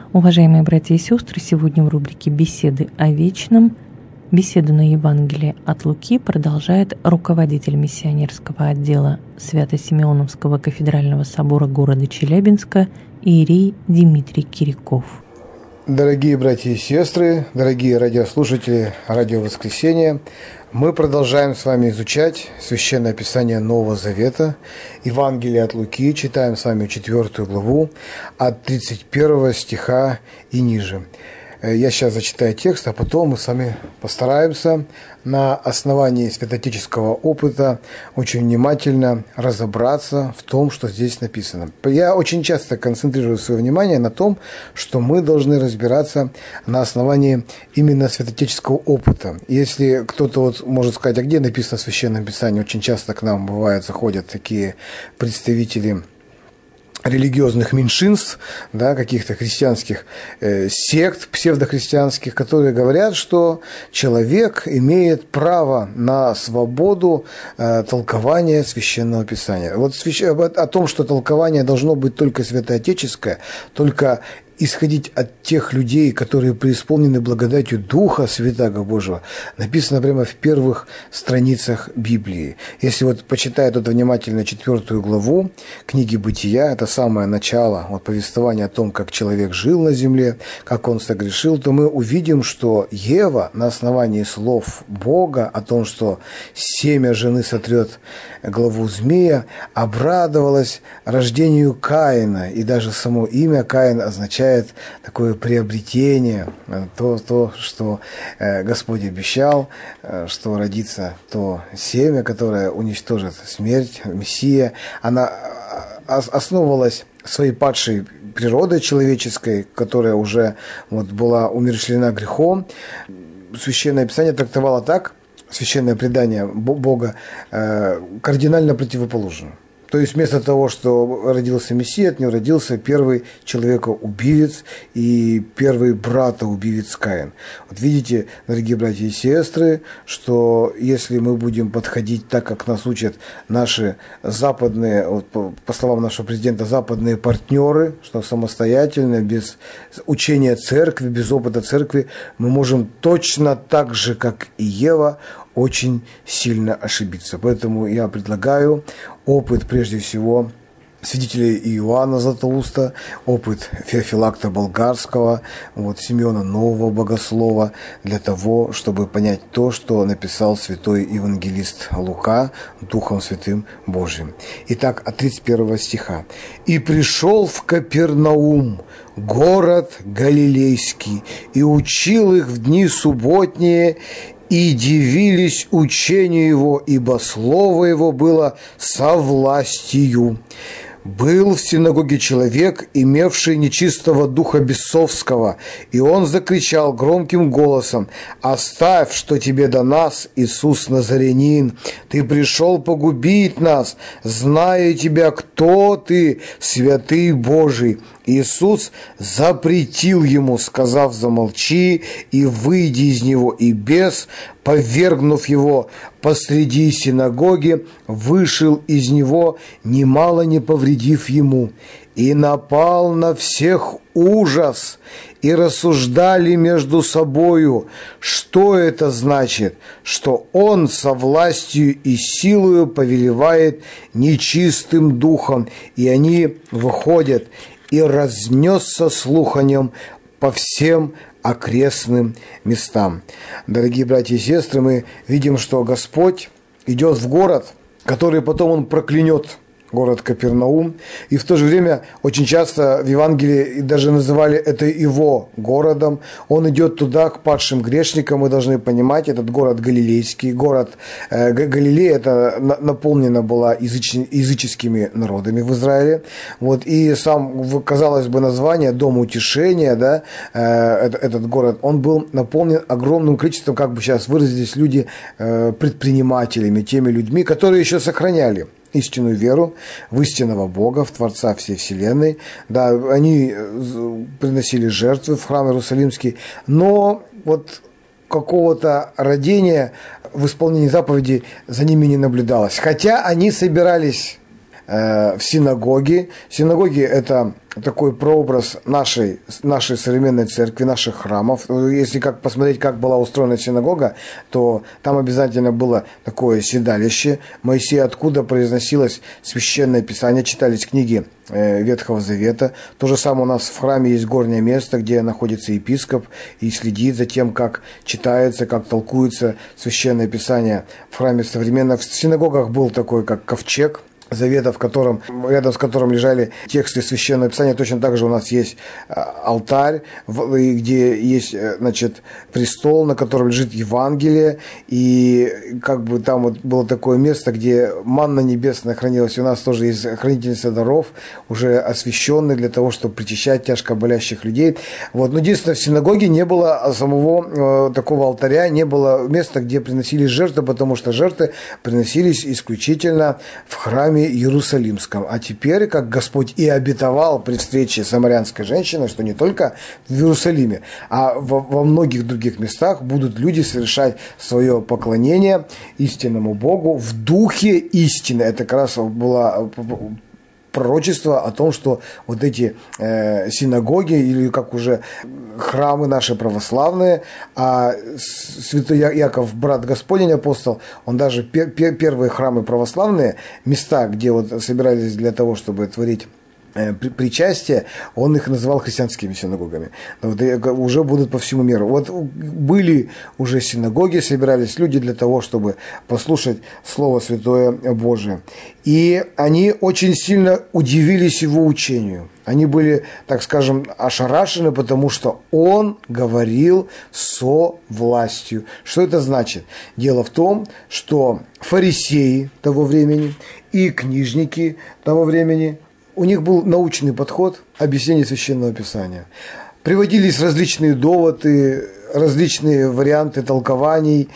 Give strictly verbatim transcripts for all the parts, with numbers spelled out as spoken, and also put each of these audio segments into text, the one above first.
Уважаемые братья и сестры, сегодня в рубрике «Беседы о вечном» беседу на Евангелие от Луки продолжает руководитель миссионерского отдела Свято-Симеоновского кафедрального собора города Челябинска иерей Дмитрий Кириков. Дорогие братья и сестры, дорогие радиослушатели Радио Воскресения, мы продолжаем с вами изучать Священное Писание Нового Завета, Евангелие от Луки, читаем с вами четвертую главу от тридцать первого стиха и ниже. Я сейчас зачитаю текст, а потом мы с вами постараемся на основании святоотеческого опыта очень внимательно разобраться в том, что здесь написано. Я очень часто концентрирую свое внимание на том, что мы должны разбираться на основании именно святоотеческого опыта. Если кто-то вот может сказать, а где написано в Священном Писании, очень часто к нам бывает заходят такие представители религиозных меньшинств, да, каких-то христианских э, сект псевдохристианских, которые говорят, что человек имеет право на свободу э, толкования Священного Писания. Вот свящ... о том, что толкование должно быть только святоотеческое, только исходить от тех людей, которые преисполнены благодатью Духа Святаго Божьего, написано прямо в первых страницах Библии. Если вот почитать тут внимательно четвертую главу книги Бытия, это самое начало вот, повествования о том, как человек жил на земле, как он согрешил, то мы увидим, что Ева на основании слов Бога о том, что семя жены сотрет главу змея, обрадовалась рождению Каина, и даже само имя Каин означает такое приобретение, то, то что Господь обещал, что родится то семя, которое уничтожит смерть, Мессия. Она основывалась своей падшей природой человеческой, которая уже вот была умерщвлена грехом. Священное Писание трактовало так, священное предание Бога, кардинально противоположно. То есть вместо того, что родился Мессия, от него родился первый человека-убивец и первый брата-убивец Каин. Вот видите, дорогие братья и сестры, что если мы будем подходить так, как нас учат наши западные, вот по, по словам нашего президента, западные партнеры, что самостоятельно, без учения церкви, без опыта церкви, мы можем точно так же, как и Ева, очень сильно ошибиться. Поэтому я предлагаю опыт, прежде всего, свидетелей Иоанна Златоуста, опыт Феофилакта Болгарского, вот, Симеона Нового Богослова, для того, чтобы понять то, что написал святой евангелист Лука Духом Святым Божьим. Итак, от тридцать первого стиха. «И пришел в Капернаум, город Галилейский, и учил их в дни субботние, и дивились учению его, ибо слово его было со властью. Был в синагоге человек, имевший нечистого духа бесовского, и он закричал громким голосом: «Оставь, что тебе до нас, Иисус Назарянин! Ты пришел погубить нас, зная тебя, кто ты, святый Божий!» Иисус запретил ему, сказав: «Замолчи и выйди из него». И бес, повергнув его посреди синагоги, вышел из него, немало не повредив ему. И напал на всех ужас, и рассуждали между собою, что это значит, что он со властью и силою повелевает нечистым духом. И они выходят, и разнесся слух о нем по всем окрестным местам. Дорогие братья и сестры, мы видим, что Господь идет в город, который потом Он проклянет, город Капернаум, и в то же время очень часто в Евангелии даже называли это его городом. Он идет туда, к падшим грешникам, мы должны понимать, этот город Галилейский, город э, Галилея, это на, наполнена была языч, языческими народами в Израиле, вот, и сам, казалось бы, название Дом утешения, да, э, этот, этот город, он был наполнен огромным количеством, как бы сейчас выразились люди, э, предпринимателями, теми людьми, которые еще сохраняли истинную веру в истинного Бога, в Творца всей вселенной. Да, они приносили жертвы в храм Иерусалимский, но вот какого-то родения в исполнении заповедей за ними не наблюдалось. Хотя они собирались э, в синагоги. Синагоги – это такой прообраз нашей, нашей современной церкви, наших храмов. Если как посмотреть, как была устроена синагога, то там обязательно было такое седалище Моисея, откуда произносилось священное писание, читались книги э, Ветхого Завета. То же самое у нас в храме есть горнее место, где находится епископ и следит за тем, как читается, как толкуется священное писание в храме современно. В синагогах был такой, как ковчег Завета, в котором, рядом с которым лежали тексты Священного Писания. Точно так же у нас есть алтарь, где есть, значит, престол, на котором лежит Евангелие, и как бы там вот было такое место, где манна небесная хранилась. У нас тоже есть хранительница даров, уже освященный для того, чтобы причащать тяжко болящих людей. Вот. Но единственное, в синагоге не было самого э, такого алтаря, не было места, где приносились жертвы, потому что жертвы приносились исключительно в храме Иерусалимском. А теперь, как Господь и обетовал при встрече с самарянской женщиной, что не только в Иерусалиме, а во, во многих других местах будут люди совершать свое поклонение истинному Богу в духе истины. Это как раз было пророчество о том, что вот эти э, синагоги, или как уже храмы наши православные, а святой Яков, брат Господень, апостол, он даже пер, пер, первые храмы православные, места, где вот собирались для того, чтобы творить причастие, он их называл христианскими синагогами. Вот, уже будут по всему миру. Вот были уже синагоги, собирались люди для того, чтобы послушать Слово Святое Божие. И они очень сильно удивились его учению. Они были, так скажем, ошарашены, потому что он говорил со властью. Что это значит? Дело в том, что фарисеи того времени и книжники того времени, у них был научный подход объяснения Священного Писания. Приводились различные доводы, различные варианты толкований,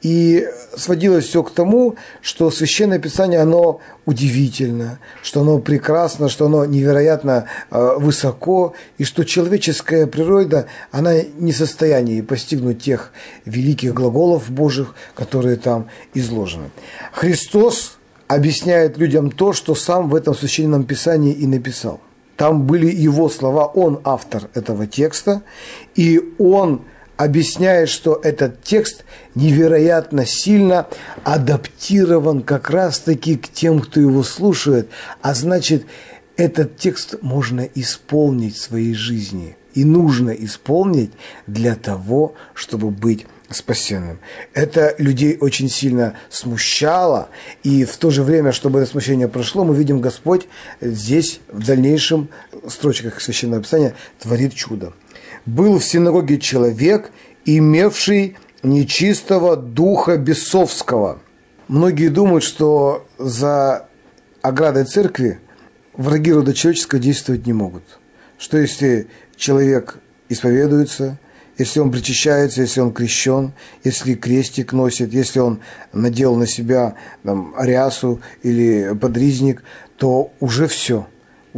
и сводилось все к тому, что Священное Писание, оно удивительно, что оно прекрасно, что оно невероятно высоко, и что человеческая природа, она не в состоянии постигнуть тех великих глаголов Божьих, которые там изложены. Христос объясняет людям то, что сам в этом Священном Писании и написал. Там были его слова, он автор этого текста, и он объясняет, что этот текст невероятно сильно адаптирован как раз-таки к тем, кто его слушает, а значит, этот текст можно исполнить в своей жизни, и нужно исполнить для того, чтобы быть спасенным. Это людей очень сильно смущало, и в то же время, чтобы это смущение прошло, мы видим, Господь здесь в дальнейшем строчках Священного Писания творит чудо. «Был в синагоге человек, имевший нечистого духа бесовского». Многие думают, что за оградой церкви враги рода человеческого действовать не могут. Что если человек исповедуется, если он причащается, если он крещен, если крестик носит, если он надел на себя там, рясу или подризник, то уже все.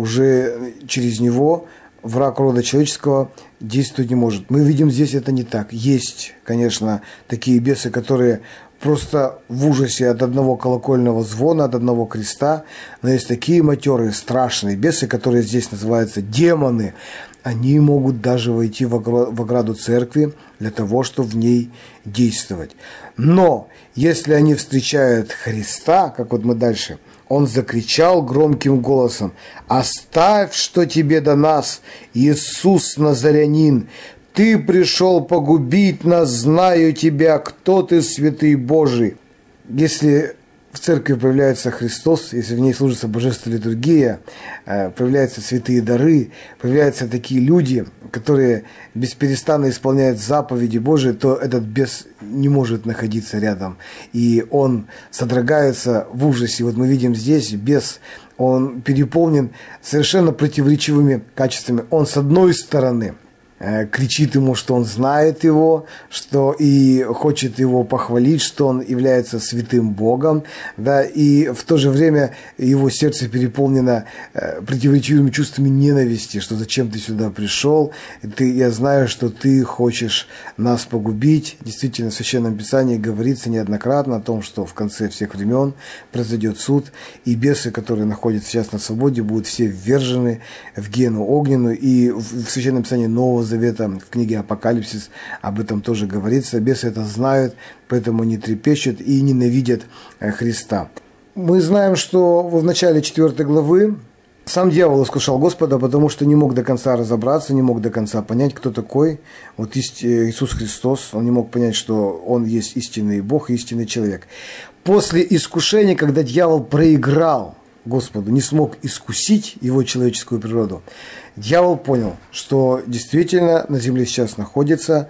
Уже через него враг рода человеческого действовать не может. Мы видим, здесь это не так. Есть, конечно, такие бесы, которые просто в ужасе от одного колокольного звона, от одного креста, но есть такие матерые, страшные бесы, которые здесь называются демоны. Они могут даже войти в ограду церкви для того, чтобы в ней действовать. Но если они встречают Христа, как вот мы дальше, он закричал громким голосом: «Оставь, что тебе до нас, Иисус Назарянин! Ты пришел погубить нас, знаю тебя, кто ты, святый Божий». Если в церкви появляется Христос, если в ней служится божественная литургия, появляются святые дары, появляются такие люди, которые бесперестанно исполняют заповеди Божии, то этот бес не может находиться рядом. И он содрогается в ужасе. Вот мы видим здесь бес, он переполнен совершенно противоречивыми качествами. Он, с одной стороны, кричит ему, что он знает его, что и хочет его похвалить, что он является святым Богом, да, и в то же время его сердце переполнено противоречивыми чувствами ненависти, что зачем ты сюда пришел, ты, я знаю, что ты хочешь нас погубить. Действительно, в Священном Писании говорится неоднократно о том, что в конце всех времен произойдет суд, и бесы, которые находятся сейчас на свободе, будут все ввержены в гиену огненную, и в Священном Писании Нового Завета, в книге Апокалипсис об этом тоже говорится. Бесы это знают, поэтому не трепещут и ненавидят Христа. Мы знаем, что в начале четвёртой главы сам дьявол искушал Господа, потому что не мог до конца разобраться, не мог до конца понять, кто такой вот Иисус Христос. Он не мог понять, что Он есть истинный Бог и истинный человек. После искушения, когда дьявол проиграл Господу, не смог искусить его человеческую природу, дьявол понял, что действительно на земле сейчас находится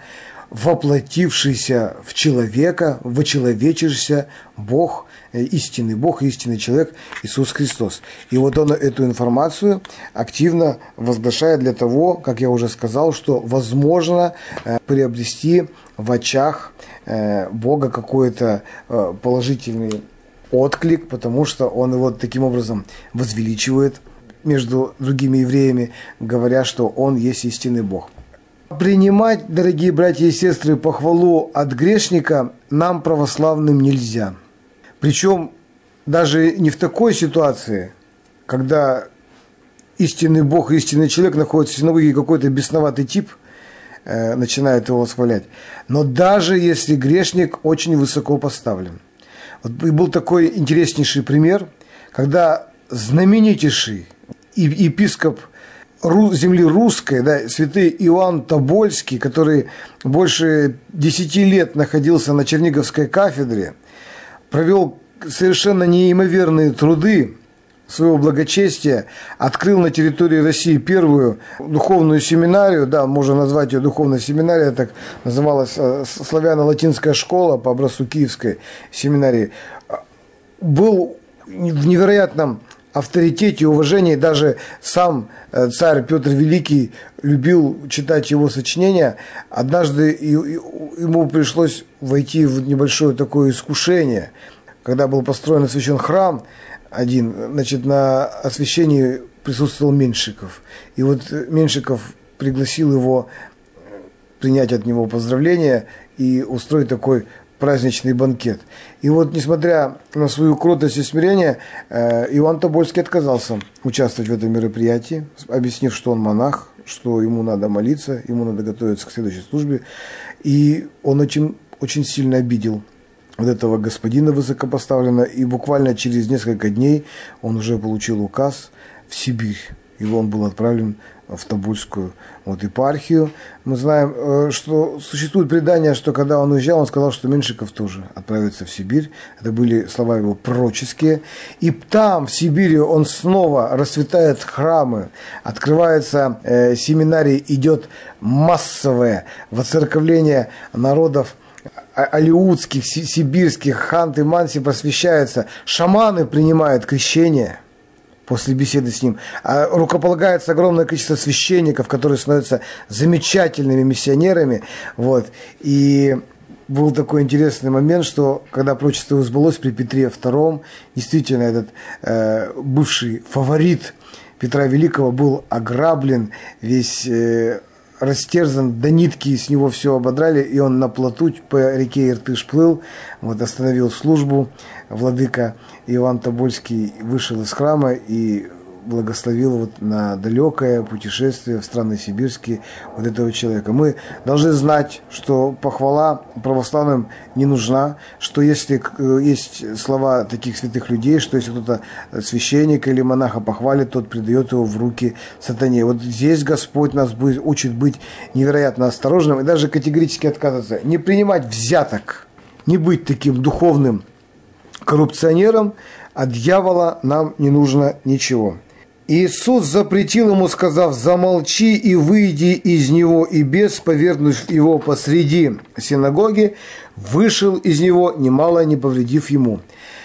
воплотившийся в человека, вочеловечившийся Бог, истинный Бог, истинный человек Иисус Христос. И вот он эту информацию активно возглашает для того, как я уже сказал, что возможно приобрести в очах Бога какой-то положительный отклик, потому что он его таким образом возвеличивает между другими евреями, говоря, что он есть истинный Бог. Принимать, дорогие братья и сестры, похвалу от грешника нам, православным, нельзя. Причем даже не в такой ситуации, когда истинный Бог, истинный человек находится в синагоге, и какой-то бесноватый тип э, начинает его восхвалять, но даже если грешник очень высоко поставлен. Вот был такой интереснейший пример, когда знаменитейший епископ земли русской, да, святый Иоанн Тобольский, который больше десяти лет находился на Черниговской кафедре, провел совершенно неимоверные труды своего благочестия, открыл на территории России первую духовную семинарию, да, можно назвать ее духовной семинарией, так называлась славяно-латинская школа по образцу киевской семинарии, был в невероятном авторитете и уважении. Даже сам царь Петр Великий любил читать его сочинения. Однажды ему пришлось войти в небольшое такое искушение, когда был построен и освящен храм один, значит, на освящении присутствовал Меньшиков. И вот Меньшиков пригласил его принять от него поздравления и устроить такой праздничный банкет. И вот, несмотря на свою кротость и смирение, Иоанн Тобольский отказался участвовать в этом мероприятии, объяснив, что он монах, что ему надо молиться, ему надо готовиться к следующей службе. И он очень, очень сильно обидел вот этого господина высокопоставленного, и буквально через несколько дней он уже получил указ в Сибирь. И он был отправлен в Тобольскую вот, епархию. Мы знаем, что существует предание, что когда он уезжал, он сказал, что Меньшиков тоже отправится в Сибирь. Это были слова его пророческие. И там, в Сибири, он снова расцветает храмы, открывается э, семинарий, идет массовое воцерковление народов алеутских, сибирских, ханты, манси просвещаются. Шаманы принимают крещение после беседы с ним. А рукополагается огромное количество священников, которые становятся замечательными миссионерами. Вот. И был такой интересный момент, что когда пророчество его сбылось при Петре втором, действительно этот э, бывший фаворит Петра Великого был ограблен, весь э, растерзан до нитки, с него все ободрали, и он на плоту по реке Иртыш плыл, вот, остановил службу. Владыка Иоанн Тобольский вышел из храма и благословил вот на далекое путешествие в страны сибирские вот этого человека. Мы должны знать, что похвала православным не нужна, что если есть слова таких святых людей, что если кто-то священника или монаха похвалит, тот предает его в руки сатане. Вот здесь Господь нас будет, учит быть невероятно осторожным и даже категорически отказываться, не принимать взяток, не быть таким духовным коррупционером. От дьявола нам не нужно ничего. Иисус запретил ему, сказав: «Замолчи и выйди из него». И бес, повергнув его посреди синагоги, вышел из него, немало не повредив ему.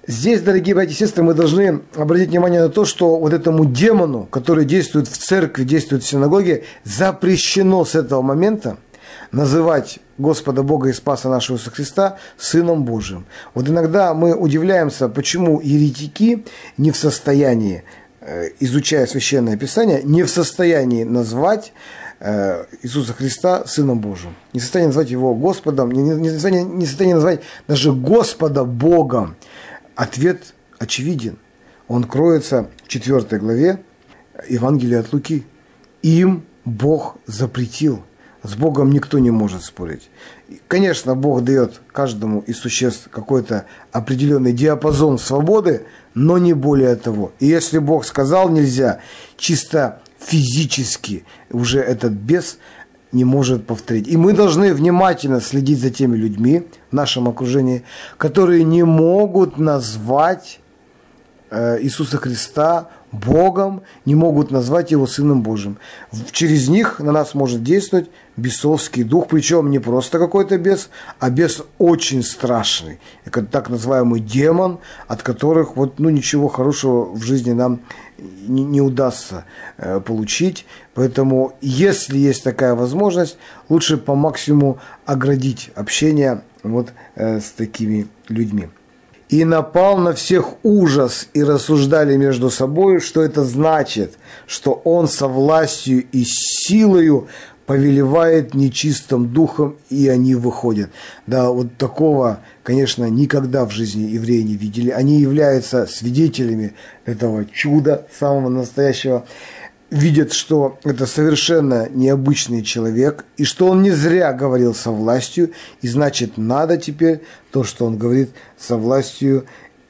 Здесь, дорогие братья и сестры, мы должны обратить внимание на то, что вот этому демону, который действует в церкви, действует в синагоге, запрещено с этого момента называть Господа Бога и Спаса нашего Иисуса Христа Сыном Божиим. Вот иногда мы удивляемся, почему еретики не в состоянии, изучая Священное Писание, не в состоянии назвать Иисуса Христа Сыном Божиим. Не в состоянии назвать Его Господом, не в состоянии, не в состоянии назвать даже Господа Богом. Ответ очевиден. Он кроется в четвёртой главе Евангелия от Луки. Им Бог запретил. С Богом никто не может спорить. Конечно, Бог дает каждому из существ какой-то определенный диапазон свободы, но не более того. И если Бог сказал нельзя, чисто физически уже этот бес не может повторить. И мы должны внимательно следить за теми людьми в нашем окружении, которые не могут назвать Иисуса Христа Богом, не могут назвать Его Сыном Божьим. Через них на нас может действовать бесовский дух, причем не просто какой-то бес, а бес очень страшный. Это так называемый демон, от которых вот, ну, ничего хорошего в жизни нам не, не удастся э, получить. Поэтому, если есть такая возможность, лучше по максимуму оградить общение вот, э, с такими людьми. И напал на всех ужас, и рассуждали между собой, что это значит, что он со властью и силою повелевает нечистым духом, и они выходят. Да, вот такого, конечно, никогда в жизни евреи не видели. Они являются свидетелями этого чуда, самого настоящего. Видят, что это совершенно необычный человек, и что он не зря говорил со властью, и значит, надо теперь то, что он говорит со властью,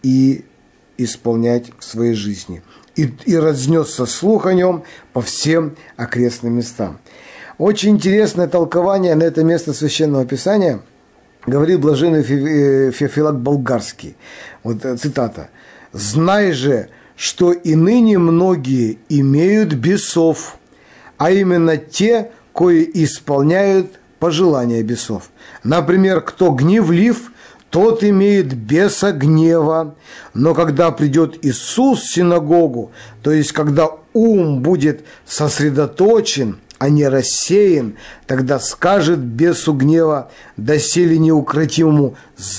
и исполнять в своей жизни. И, и разнесся слух о нем по всем окрестным местам. Очень интересное толкование на это место Священного Писания говорит блаженный Феофилакт Болгарский. Вот цитата. «Знай же, что и ныне многие имеют бесов, а именно те, кои исполняют пожелания бесов. Например, кто гневлив, тот имеет беса гнева, но когда придет Иисус в синагогу, то есть когда ум будет сосредоточен, а не рассеян, тогда скажет бесу гнева, доселе неукротимому,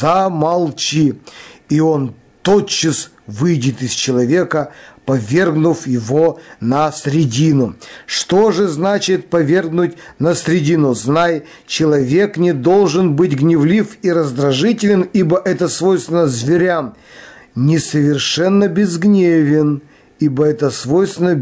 замолчи, и он тотчас выйдет из человека, повергнув его на средину. Что же значит повергнуть на средину? Знай, человек не должен быть гневлив и раздражителен, ибо это свойственно зверям. Несовершенно безгневен, ибо это свойственно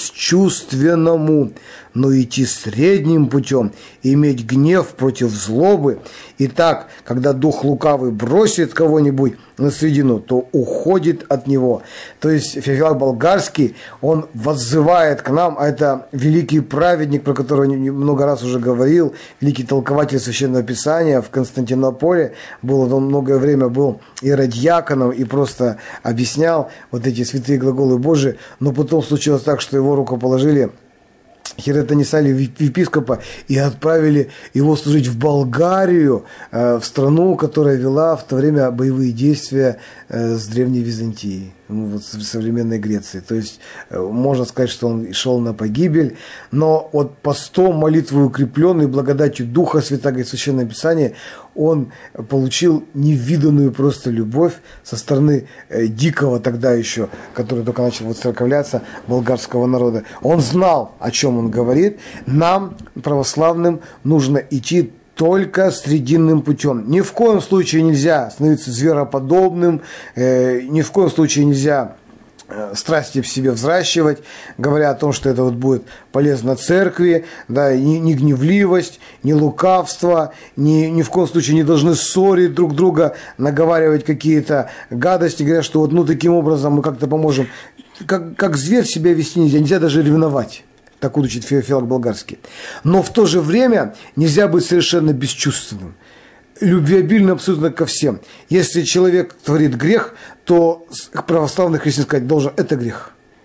бесчувственному, но идти средним путем, иметь гнев против злобы. Итак, когда дух лукавый бросит кого-нибудь на средину, то уходит от него». То есть Феофилакт Болгарский, он воззывает к нам, а это великий праведник, про которого я много раз уже говорил, великий толкователь Священного Писания в Константинополе, был, он многое время был иродиаконом и просто объяснял вот эти святые глаголы Божии, но потом случилось так, что его рукоположили хиретонисали епископа и отправили его служить в Болгарию, в страну, которая вела в то время боевые действия с Древней Византией, вот в современной Греции. То есть можно сказать, что он шел на погибель, но вот постом, молитвой укрепленный, благодатью Духа Святаго и Священного Писания, он получил невиданную просто любовь со стороны дикого тогда еще, который только начал воцерковляться, болгарского народа. Он знал, о чем он говорит. Нам, православным, нужно идти только срединным путем. Ни в коем случае нельзя становиться звероподобным, э, ни в коем случае нельзя э, страсти в себе взращивать, говоря о том, что это вот будет полезно церкви, да, ни, ни гневливость, ни лукавство, ни, ни в коем случае не должны ссорить друг друга, наговаривать какие-то гадости, говоря, что вот ну таким образом мы как-то поможем. Как, как зверь себя вести нельзя, нельзя даже ревновать. Так учит Феофилакт Болгарский. Но в то же время нельзя быть совершенно бесчувственным. Любвеобильным абсолютно ко всем. Если человек творит грех, то православный христиан сказать должен, это грех.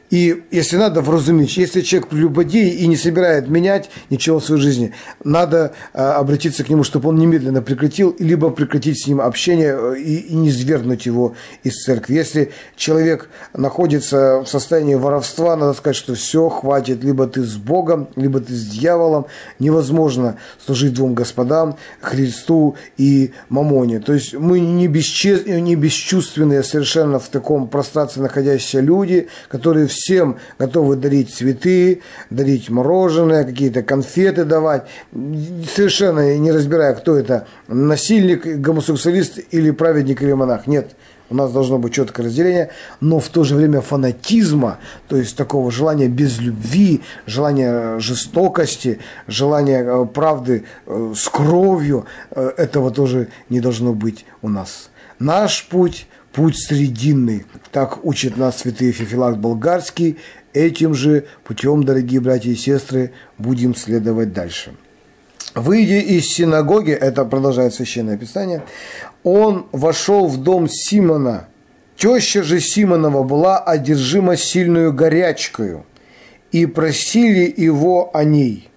И если надо, вразумить, если человек прелюбодей и не собирает менять ничего в своей жизни, надо а, обратиться к нему, чтобы он немедленно прекратил, либо прекратить с ним общение и, и не свергнуть его из церкви. Если человек находится в состоянии воровства, надо сказать, что все, хватит, либо ты с Богом, либо ты с дьяволом. Невозможно служить двум господам, Христу и Мамоне. То есть мы не, бесчест... не бесчувственные совершенно в таком пространстве находящиеся люди, которые всем готовы дарить цветы, дарить мороженое, какие-то конфеты давать, совершенно не разбирая, кто это, насильник, гомосексуалист или праведник или монах. Нет, у нас должно быть четкое разделение, но в то же время фанатизма, то есть такого желания без любви, желания жестокости, желания правды с кровью, этого тоже не должно быть у нас. Наш путь – путь срединный. Так учит нас святый Феофилакт Болгарский. Этим же путем, дорогие братья и сестры, будем следовать дальше. Выйдя из синагоги, это продолжает Священное Писание, он вошел в дом Симона. Теща же Симонова была одержима сильную горячкою, и просили его о ней.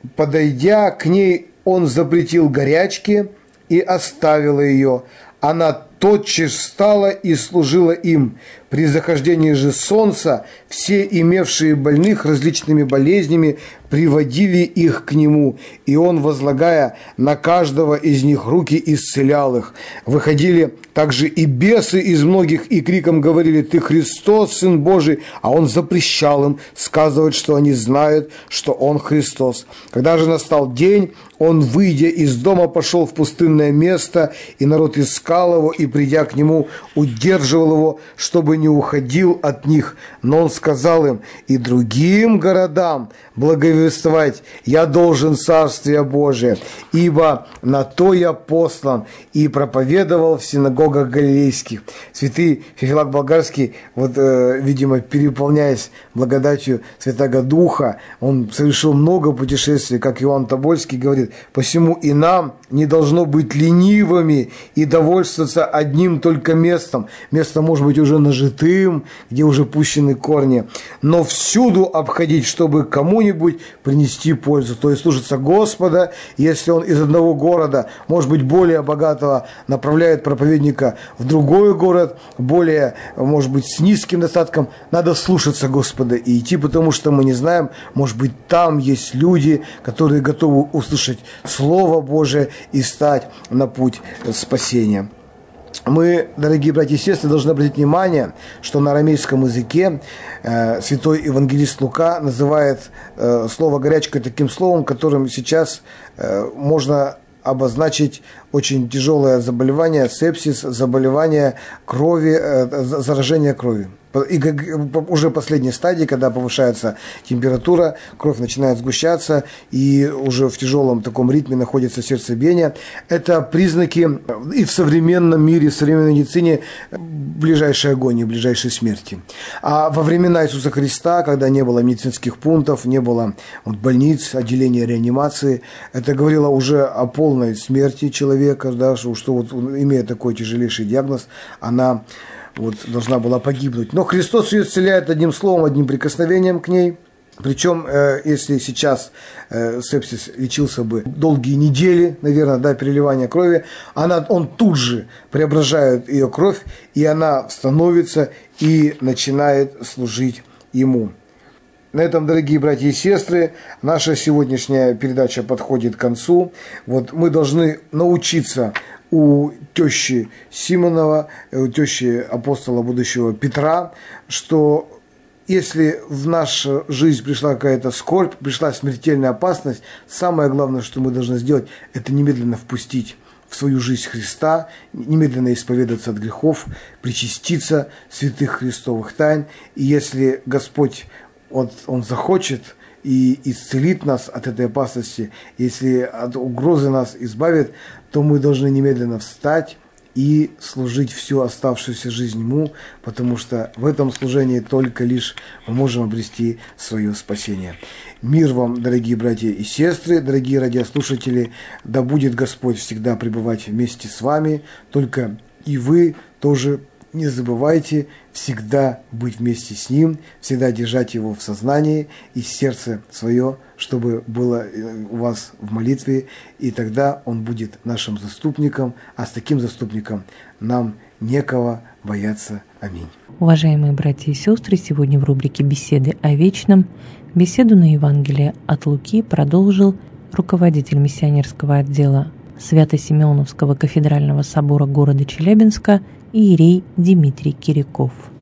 Подойдя к ней, он запретил горячке и оставила ее. Она тотчас встала и служила им. При захождении же солнца все имевшие больных различными болезнями приводили их к нему, и он, возлагая на каждого из них руки, исцелял их. Выходили также и бесы из многих, и криком говорили: «Ты Христос, Сын Божий!» А он запрещал им сказывать, что они знают, что он Христос. Когда же настал день, он, выйдя из дома, пошел в пустынное место, и народ искал его, и, придя к нему, удерживал его, чтобы не уходил от них. Но он сказал им: «И другим городам благовествовать я должен Царствие Божие, ибо на то я послан». И проповедовал в синагогах галилейских. Святый Феофилакт Болгарский, вот, э, видимо, переполняясь благодатью Святаго Духа, он совершил много путешествий, как Иоанн Тобольский говорит: «Посему и нам не должно быть ленивыми и довольствоваться одним только местом». Место может быть уже нажитым, где уже пущены корни, но всюду обходить, чтобы кому-нибудь принести пользу, то есть служиться Господа. Если он из одного города, может быть, более богатого, направляет проповедника в другой город, более, может быть, с низким достатком, надо слушаться Господа и идти, потому что мы не знаем, может быть, там есть люди, которые готовы услышать Слово Божие и стать на путь спасения. Мы, дорогие братья и сестры, должны обратить внимание, что на арамейском языке э, святой евангелист Лука называет э, слово «горячка» таким словом, которым сейчас э, можно обозначить очень тяжелое заболевание, сепсис, заболевание крови, э, заражение крови. И уже последней стадии, когда повышается температура, кровь начинает сгущаться, и уже в тяжелом таком ритме находится сердцебиение. Это признаки и в современном мире, в современной медицине ближайшей агонии, ближайшей смерти. А во времена Иисуса Христа, когда не было медицинских пунктов, не было вот, больниц, отделения реанимации, это говорило уже о полной смерти человека, да, что, что вот, имея такой тяжелейший диагноз, она вот, должна была погибнуть. Но Христос ее исцеляет одним словом, одним прикосновением к ней. Причем, э, если сейчас э, сепсис лечился бы долгие недели, наверное, да, переливания крови, она, он тут же преображает ее кровь, и она становится и начинает служить ему. На этом, дорогие братья и сестры, наша сегодняшняя передача подходит к концу. Вот мы должны научиться у тещи Симонова, у тещи апостола будущего Петра, что если в нашу жизнь пришла какая-то скорбь, пришла смертельная опасность, самое главное, что мы должны сделать, это немедленно впустить в свою жизнь Христа, немедленно исповедаться от грехов, причаститься святых христовых тайн. И если Господь, Он, Он захочет и исцелит нас от этой опасности, если от угрозы нас избавит, то мы должны немедленно встать и служить всю оставшуюся жизнь Ему, потому что в этом служении только лишь мы можем обрести свое спасение. Мир вам, дорогие братья и сестры, дорогие радиослушатели, да будет Господь всегда пребывать вместе с вами, только и вы тоже не забывайте всегда быть вместе с Ним, всегда держать Его в сознании и сердце свое, чтобы было у вас в молитве, и тогда Он будет нашим заступником, а с таким заступником нам некого бояться. Аминь. Уважаемые братья и сестры, сегодня в рубрике «Беседы о вечном» беседу на Евангелие от Луки продолжил руководитель миссионерского отдела Свято-Симеоновского кафедрального собора города Челябинска иерей Дмитрий Киряков.